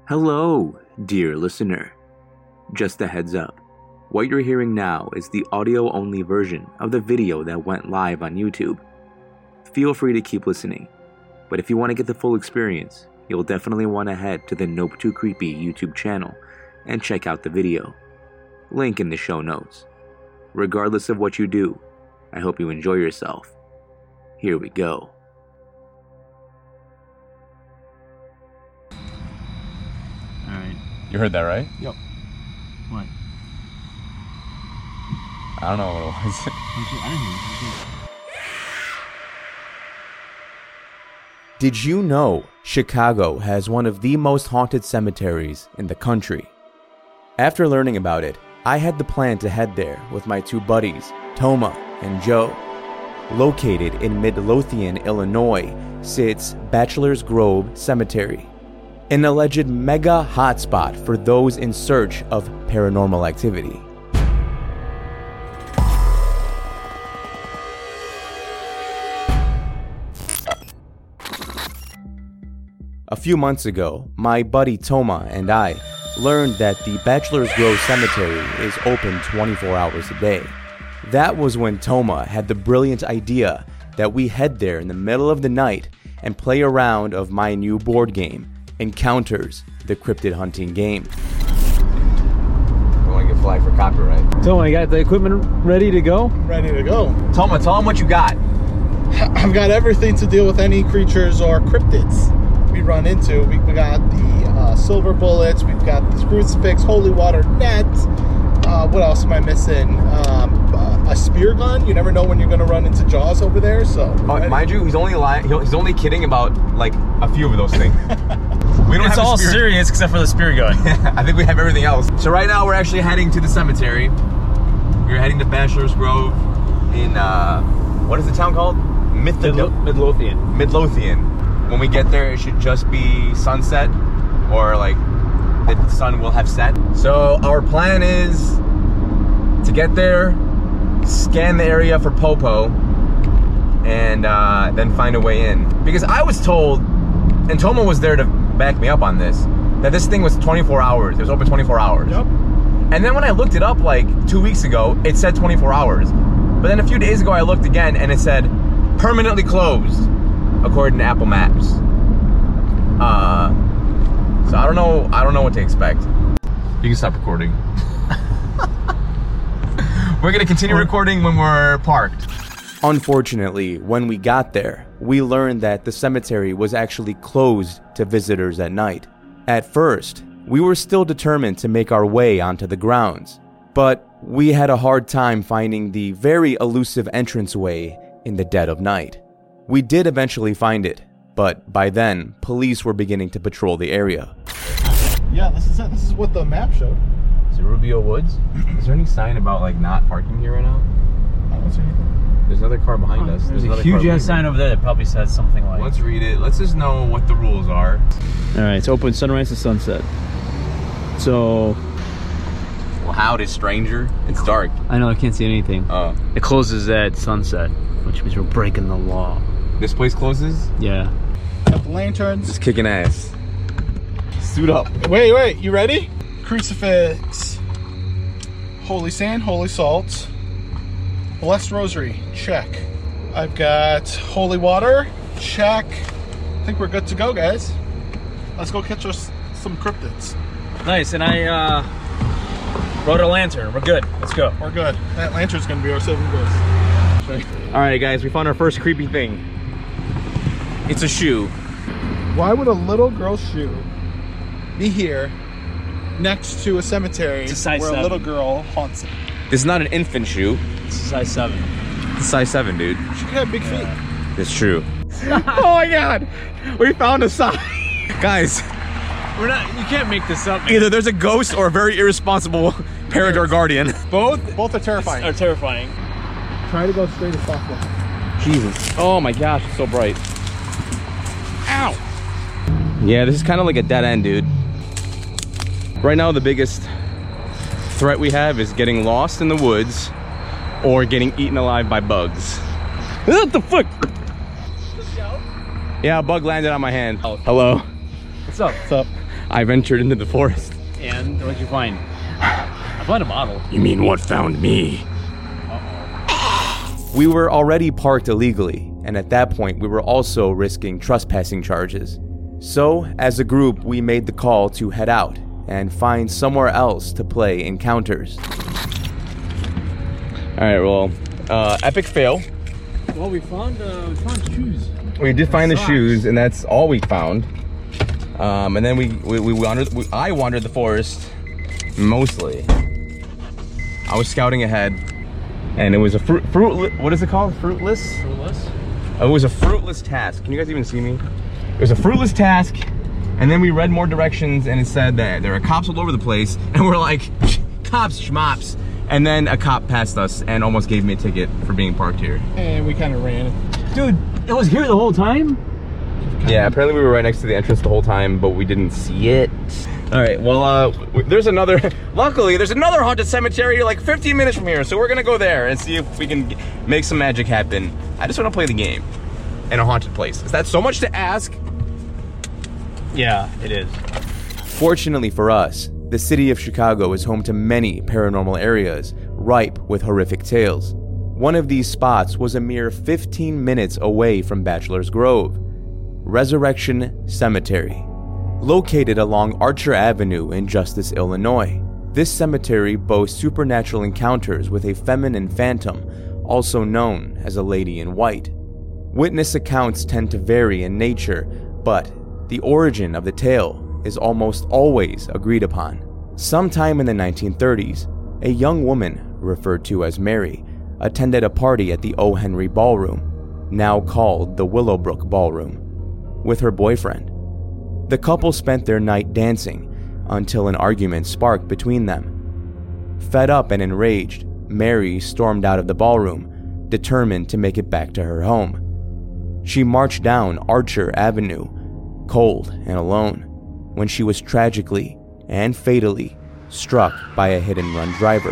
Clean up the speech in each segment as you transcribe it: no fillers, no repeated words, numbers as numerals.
Hello, dear listener. Just a heads up, what you're hearing now is the audio-only version of the video that went live on YouTube. Feel free to keep listening, but if you want to get the full experience, you'll definitely want to head to the Nope Too Creepy YouTube channel and check out the video. Link in the show notes. Regardless of what you do, I hope you enjoy yourself. Here we go. Alright. You heard that, right? Yep. What? I don't know what it was. I didn't hear it. Did you know Chicago has one of the most haunted cemeteries in the country? After learning about it, I had the plan to head there with my two buddies, Toma and Joe. Located in Midlothian, Illinois, sits Bachelor's Grove Cemetery, an alleged mega hotspot for those in search of paranormal activity. A few months ago, my buddy Toma and I learned that the Bachelor's Grove Cemetery is open 24 hours a day. That was when Toma had the brilliant idea that we head there in the middle of the night and play a round of my new board game, Encounters, the cryptid hunting game. I want to get flagged for copyright. Toma, you got the equipment ready to go? Ready to go. Toma, tell him what you got. I've got everything to deal with any creatures or cryptids we run into. We got the silver bullets, we've got the crucifix, holy water net. What else am I missing? A spear gun. You never know when you're going to run into Jaws over there. So, mind you, he's only lying. He's only kidding about like a few of those things. We don't It's have all a spear. serious except for the spear gun. I think we have everything else. So right now we're actually heading to the cemetery. We're heading to Bachelor's Grove in what is the town called? Midlothian. Midlothian. When we get there, it should just be sunset, or like the sun will have set. So our plan is to get there, scan the area for Popo, and then find a way in. Because I was told, and Toma was there to back me up on this, that this thing was 24 hours. It was open 24 hours. Yep. And then when I looked it up like 2 weeks ago, it said 24 hours. But then a few days ago, I looked again and it said permanently closed, according to Apple Maps. So I don't know what to expect. You can stop recording. We're gonna continue recording when we're parked. Unfortunately, when we got there, we learned that the cemetery was actually closed to visitors at night. At first, we were still determined to make our way onto the grounds, but we had a hard time finding the very elusive entranceway in the dead of night. We did eventually find it, but by then, police were beginning to patrol the area. Yeah, this is it. This is what the map showed. Is it Rubio Woods? Is there any sign about like not parking here right now? I don't see anything. There's another car behind us. There's a another huge car ass sign over there that probably says something like... Let's read it. Let's just know what the rules are. Alright, it's open sunrise to sunset. So... Well, howdy, stranger. It's dark. I know, I can't see anything. Oh. It closes at sunset, which means we're breaking the law. This place closes? Yeah. Got the lanterns. Just kicking ass. Suit up. Wait, you ready? Crucifix. Holy sand, holy salt. Blessed rosary, check. I've got holy water, check. I think we're good to go, guys. Let's go catch us some cryptids. Nice, and I wrote a lantern. We're good. Let's go. We're good. That lantern's gonna be our saving grace. Alright guys, we found our first creepy thing. It's a shoe. Why would a little girl's shoe be here next to a cemetery It's a size where 7. a little girl haunts it? This is not an infant shoe. This is size 7. It's size 7, dude. She could have big feet. It's true. Oh my god! We found a sign! Guys, We're not... You can't make this up, man. either there's a ghost or a very irresponsible parent or guardian. Both are terrifying. Are terrifying. Try to go straight as possible. Jesus. Oh my gosh, it's so bright. Ow! Yeah, this is kind of like a dead end, dude. Right now, the biggest threat we have is getting lost in the woods or getting eaten alive by bugs. What the fuck? Yeah, a bug landed on my hand. Hello. What's up? What's up? I ventured into the forest. And what'd you find? I found a bottle. You mean what found me? We were already parked illegally, and at that point we were also risking trespassing charges. So, as a group, we made the call to head out and find somewhere else to play encounters. Alright, well, epic fail. Well, we found shoes. We did find the Socks. shoes, and that's all we found. And then I wandered the forest mostly. I was scouting ahead, and it was a what is it called? Fruitless? Fruitless? It was a fruitless task. Can you guys even see me? It was a fruitless task, and then we read more directions, and it said that there are cops all over the place, and we're like, cops, schmops. And then a cop passed us and almost gave me a ticket for being parked here. And we kind of ran. Dude, it was here the whole time? Yeah, apparently we were right next to the entrance the whole time, but we didn't see it. All right, well, luckily, there's another haunted cemetery like 15 minutes from here, so we're gonna go there and see if we can make some magic happen. I just wanna play the game in a haunted place. Is that so much to ask? Yeah, it is. Fortunately for us, the city of Chicago is home to many paranormal areas, ripe with horrific tales. One of these spots was a mere 15 minutes away from Bachelor's Grove, Resurrection Cemetery. Located along Archer Avenue in Justice, Illinois, this cemetery boasts supernatural encounters with a feminine phantom, also known as a lady in white. Witness accounts tend to vary in nature, but the origin of the tale is almost always agreed upon. Sometime in the 1930s, a young woman, referred to as Mary, attended a party at the O. Henry Ballroom, now called the Willowbrook Ballroom, with her boyfriend. The couple spent their night dancing until an argument sparked between them. Fed up and enraged, Mary stormed out of the ballroom, determined to make it back to her home. She marched down Archer Avenue, cold and alone, when she was tragically and fatally struck by a hit-and-run driver.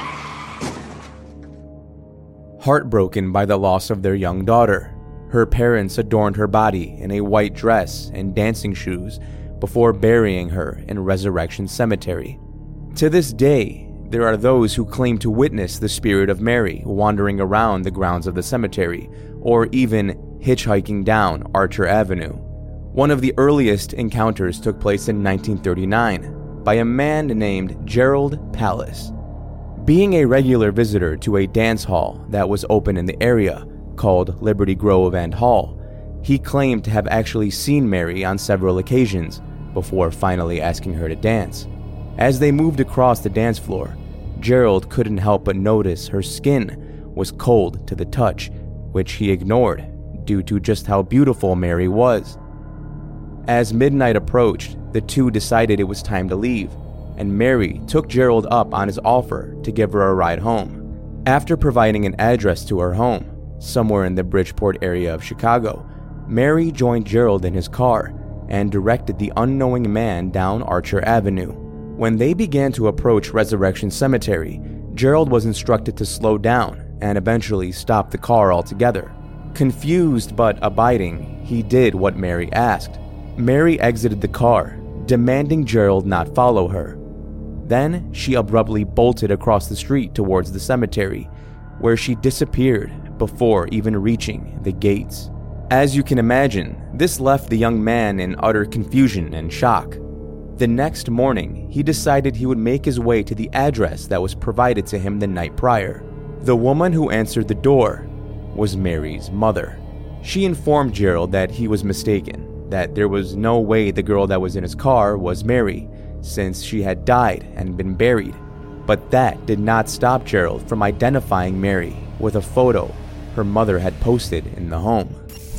Heartbroken by the loss of their young daughter, her parents adorned her body in a white dress and dancing shoes before burying her in Resurrection Cemetery. To this day, there are those who claim to witness the spirit of Mary wandering around the grounds of the cemetery, or even hitchhiking down Archer Avenue. One of the earliest encounters took place in 1939 by a man named Gerald Pallas. Being a regular visitor to a dance hall that was open in the area, called Liberty Grove and Hall, he claimed to have actually seen Mary on several occasions before finally asking her to dance. As they moved across the dance floor, Gerald couldn't help but notice her skin was cold to the touch, which he ignored due to just how beautiful Mary was. As midnight approached, the two decided it was time to leave, and Mary took Gerald up on his offer to give her a ride home. After providing an address to her home, somewhere in the Bridgeport area of Chicago, Mary joined Gerald in his car and directed the unknowing man down Archer Avenue. When they began to approach Resurrection Cemetery, Gerald was instructed to slow down and eventually stop the car altogether. Confused but abiding, he did what Mary asked. Mary exited the car, demanding Gerald not follow her. Then she abruptly bolted across the street towards the cemetery, where she disappeared before even reaching the gates. As you can imagine, this left the young man in utter confusion and shock. The next morning, he decided he would make his way to the address that was provided to him the night prior. The woman who answered the door was Mary's mother. She informed Gerald that he was mistaken, that there was no way the girl that was in his car was Mary, since she had died and been buried. But that did not stop Gerald from identifying Mary with a photo her mother had posted in the home.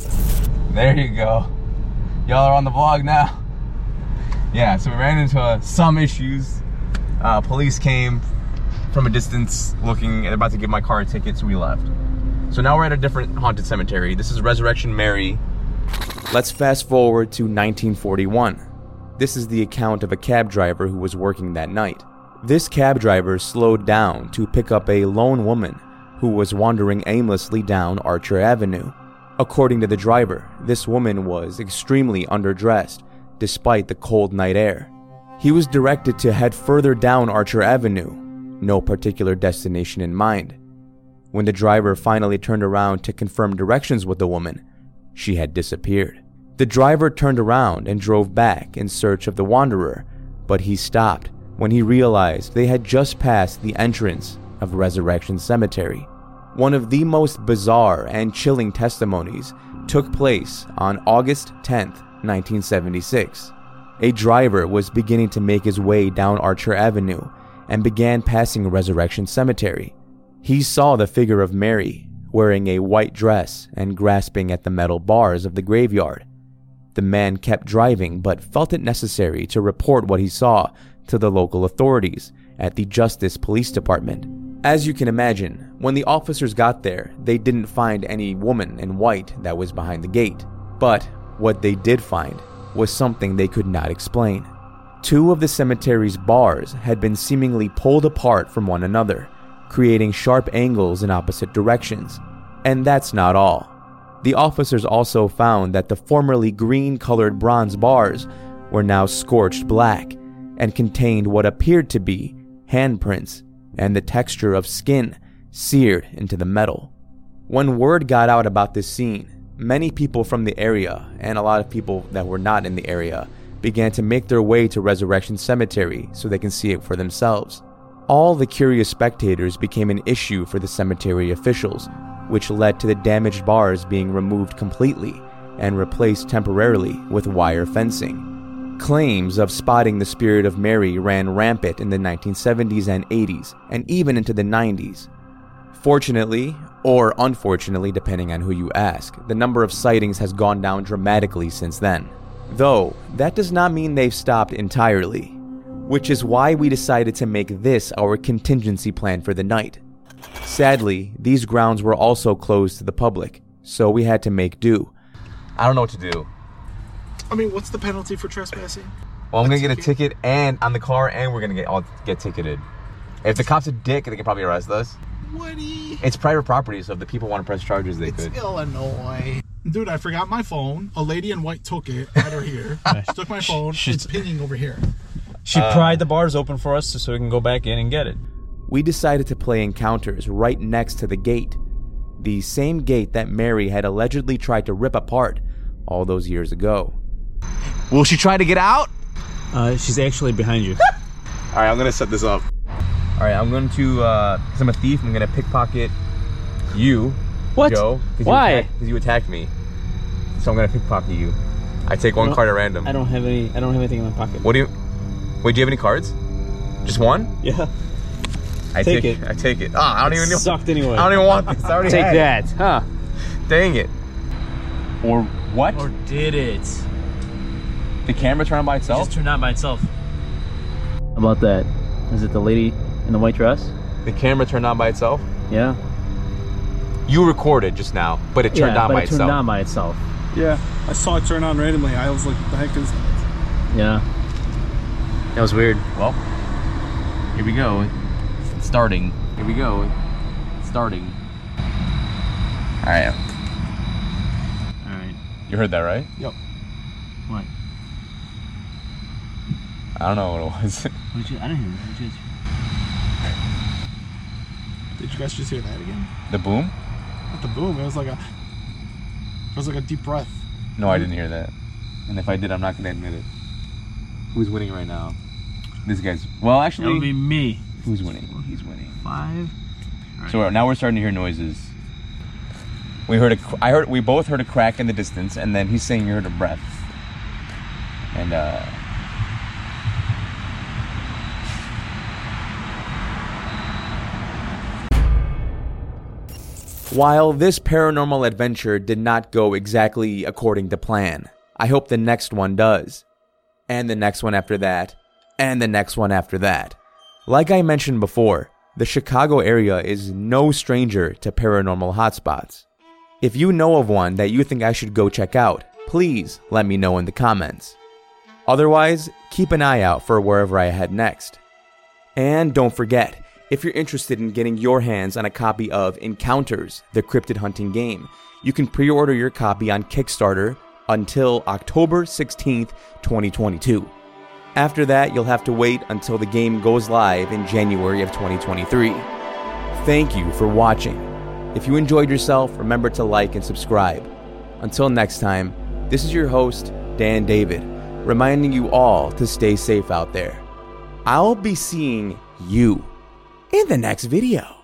There you go. Y'all are on the vlog now. Yeah, so we ran into some issues. Police came from a distance looking and about to give my car a ticket, so we left. So now we're at a different haunted cemetery. This is Resurrection Mary. Let's fast forward to 1941. This is the account of a cab driver who was working that night. This cab driver slowed down to pick up a lone woman who was wandering aimlessly down Archer Avenue. According to the driver, this woman was extremely underdressed, despite the cold night air. He was directed to head further down Archer Avenue, no particular destination in mind. When the driver finally turned around to confirm directions with the woman, she had disappeared. The driver turned around and drove back in search of the wanderer, but he stopped when he realized they had just passed the entrance of Resurrection Cemetery. One of the most bizarre and chilling testimonies took place on August 10th, 1976. A driver was beginning to make his way down Archer Avenue and began passing Resurrection Cemetery. He saw the figure of Mary wearing a white dress and grasping at the metal bars of the graveyard. The man kept driving but felt it necessary to report what he saw to the local authorities at the Justice Police Department. As you can imagine, when the officers got there, they didn't find any woman in white that was behind the gate. But what they did find was something they could not explain. Two of the cemetery's bars had been seemingly pulled apart from one another, creating sharp angles in opposite directions. And that's not all. The officers also found that the formerly green-colored bronze bars were now scorched black and contained what appeared to be handprints and the texture of skin seared into the metal. When word got out about this scene, many people from the area and a lot of people that were not in the area began to make their way to Resurrection Cemetery so they can see it for themselves. All the curious spectators became an issue for the cemetery officials, which led to the damaged bars being removed completely and replaced temporarily with wire fencing. Claims of spotting the spirit of Mary ran rampant in the 1970s and 80s, and even into the 90s. Fortunately, or unfortunately depending on who you ask, the number of sightings has gone down dramatically since then. Though, that does not mean they've stopped entirely, which is why we decided to make this our contingency plan for the night. Sadly, these grounds were also closed to the public, so we had to make do. I don't know what to do. I mean, what's the penalty for trespassing? Well, I'm gonna get a ticket and on the car, and we're gonna get ticketed. If the cop's a dick, they can probably arrest us. Woody. It's private property, so if the people want to press charges, they could. It's Illinois. Dude, I forgot my phone. A lady in white took it right over here. She took my phone. It's pinging over here. She pried the bars open for us so we can go back in and get it. We decided to play encounters right next to the gate. The same gate that Mary had allegedly tried to rip apart all those years ago. Will she try to get out? She's actually behind you. All right, I'm gonna set this up. All right, I'm going to, because I'm a thief, I'm gonna pickpocket you, What? Joe. Why? Because you attacked me. So I'm gonna pickpocket you. I take one card at random. I don't have anything in my pocket. What do you? Wait, do you have any cards? Just one? Yeah. I take it. I take it. I don't even know. Sucked anyway. I don't even want this. I already Take had that, huh? Dang it. Or what? Or did it? The camera turned on by It itself? just turned on by itself. How about that? Is it the lady in the white dress? The camera turned on by itself? Yeah. You recorded just now, but it turned on by itself. It turned on by itself. Yeah, I saw it turn on randomly. I was like, what the heck is that? Yeah. That was weird. Well, here we go. It's starting. Here we go. It's starting. All right. All right. You heard that, right? Yep. What? I don't know what it was. I didn't hear it. What did you Did you guys just hear that again? The boom? Not the boom. It was like a deep breath. No, I didn't hear that. And if I did, I'm not going to admit it. Who's winning right now? This guy's... Well, actually... That would be me. Who's winning? He's winning. 5. Right. So now we're starting to hear noises. We both heard a crack in the distance, and then he's saying you heard a breath. And While this paranormal adventure did not go exactly according to plan, I hope the next one does. And the next one after that. And the next one after that. Like I mentioned before, the Chicago area is no stranger to paranormal hotspots. If you know of one that you think I should go check out, please let me know in the comments. Otherwise, keep an eye out for wherever I head next. And don't forget, if you're interested in getting your hands on a copy of Encounters, the cryptid hunting game, you can pre-order your copy on Kickstarter until October 16th, 2022. After that, you'll have to wait until the game goes live in January of 2023. Thank you for watching. If you enjoyed yourself, remember to like and subscribe. Until next time, this is your host, Dan David, reminding you all to stay safe out there. I'll be seeing you in the next video.